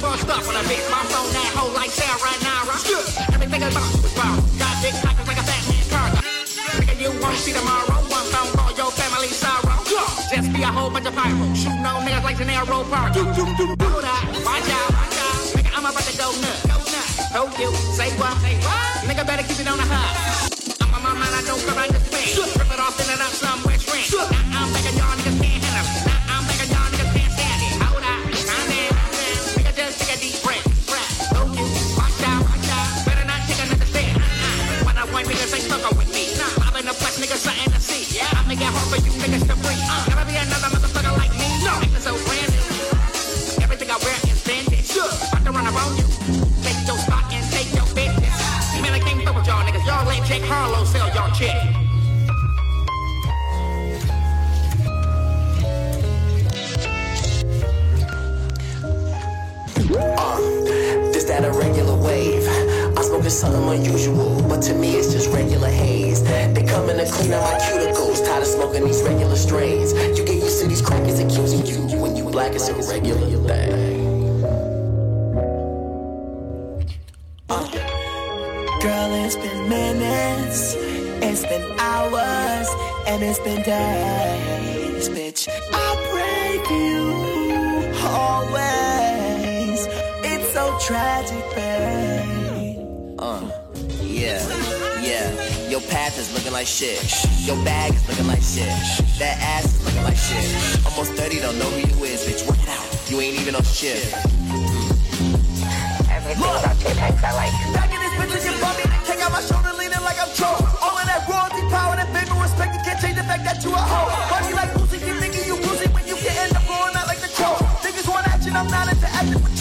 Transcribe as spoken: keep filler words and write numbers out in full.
crossed up on a bitch. My phone that hoe like Sarah Nara. Everything about you is wrong. Got big pockets like a Batman car. Nigga, you won't see tomorrow. One phone call, your family sorrow. Just be a whole bunch of pyros. Shooting on niggas like an arrow park. Hold up, watch out, watch out. Nigga, I'm about to go nuts. Go nuts. Told you, say what? Say what? Nigga, better keep it on the hub. I'm on my mind, I don't care, I just spin. Rip it off, send it up somewhere strange. Now I'm begging y'all niggas can't handle it. Now I'm begging y'all niggas can't stand it. Hold up, calm down, calm down. Nigga, just take a deep breath, breath. Told you, watch out, watch out. Better not take another step. Uh-uh. When I want niggas ain't fucking with me. Nah, I'm in the flesh, niggas something to see. Yeah, I make it hard for you niggas to breathe. Uh, never be another motherfucker like me. No, niggas so brand new. Everything I wear is vintage. About to run around you. Take your spot and take your business. Man, I can't fuck with y'all niggas. Y'all let Jake Harlow sell y'all chick. Uh, this that a regular wave. I'm smoking something unusual, but to me it's just regular haze. They coming to clean out my cuticles, tired of smoking these regular strains. You get used to these crackers accusing you when you black, it's a regular thing. Uh. Girl, it's been minutes, it's been hours, and it's been days, bitch. I pray for you always. It's so tragic, babe. Uh, yeah, yeah. Your path is looking like shit. Your bag is looking like shit. That ass is looking like shit. Almost thirty, don't know who you is, bitch. Work it out. You ain't even on shit. Everything about your tanks I like. Back in this bitch and you bump me, kick out my shoulder, leaning like I'm Joe. All of that royalty power, that fame and respect, you can't change the fact that you a hoe. Funny like Boosie, keep thinking you Boosie when you can end up blowing out like the Joe. Niggas want action, I'm not into acting with